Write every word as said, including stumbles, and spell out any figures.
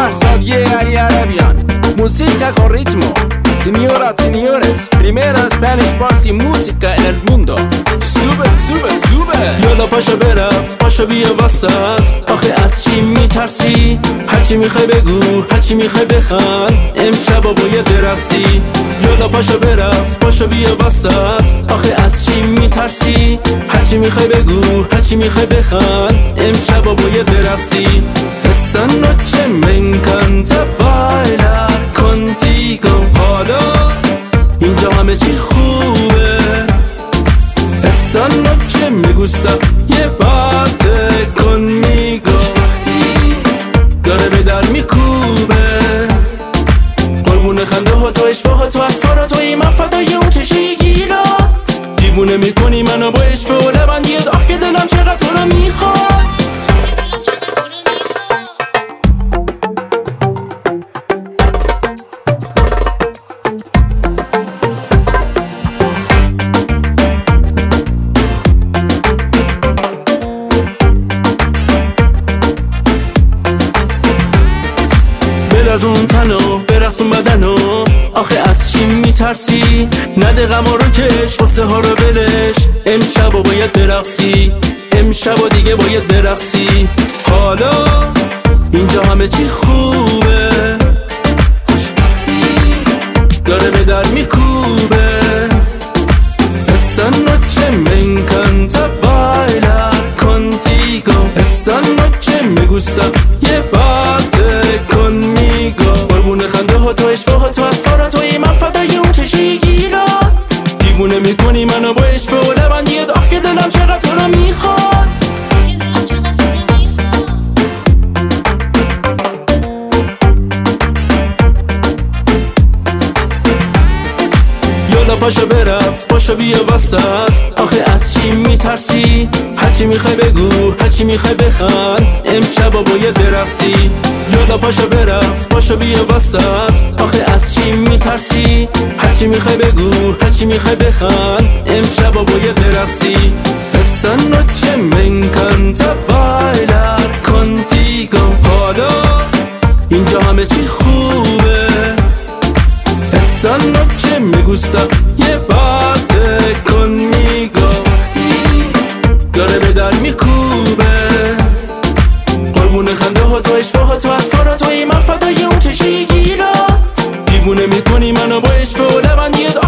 Sabie Ari Arabian, música con ritmo. Señoras, señores, primera Spanish Farsi música en el mundo. Sube, sube, sube. یالا پاشو برقص، پاشو بیا وسط. آخه از چی میترسی؟ هرچی میخوای بگو، هرچی میخوای بخند. امشبا باید برقصی. یالا پاشو برقص، پاشو بیا وسط. آخه از چی میترسی؟ هرچی میخوای بگو، هرچی میخوای بخند. امشبا باید برقصی. Esta noche me encanta bailar contigo. حالا اینجا همه چی خوبه. Esta noche me gusta llevarte conmigo. داره به در میکوبه. قربون خنده ها تو اشوه ها تو اطفار توی من فدای اون چشی گیرات. دیوونه میکنی منو با اشوه و لبندیت. آخ که دلم چقدر تو رو میخواد. از اون تنو برقص اون بدنو. آخه از چی میترسی؟ نده غما رو کش، قصه ها رو بلش. امشبا باید برقصی، امشبا دیگه باید برقصی. حالا اینجا همه چی خوبه. خوشبختی داره به در میکوبه. Esta noche me encanta bailar contigo. Esta noche me gusta llevarte conmigo. قربون خنده ها تو اشوه ها تو اطفار توی من فدای اون چشی گیرات. دیوونه میکنی منو با اشوه و لبندیت. آخ که دلم چقدر تو رو میخواد. یالا پاشو برقص، پاشو بیا وسط. آخه از چی میترسی؟ هرچی میخوای بگو، هرچی میخوای بخند. امشبا باید برقصی. یالا پاشو برقص، پاشو بیا وسط. آخه از چی میترسی؟ هرچی میخوای بگو، هرچی میخوای بخند. امشبا باید برقصی. Esta noche me encanta bailar contigo. حالا اینجا همه چی خوبه. Esta noche me gusta llevarte conmigo. داره به در میکوبه. قربون خنده ها تو اشوه ها تو اطفار توی من فدای اون چشی گیرات. دیوونه میکنی منو با اشوه و لبندیت.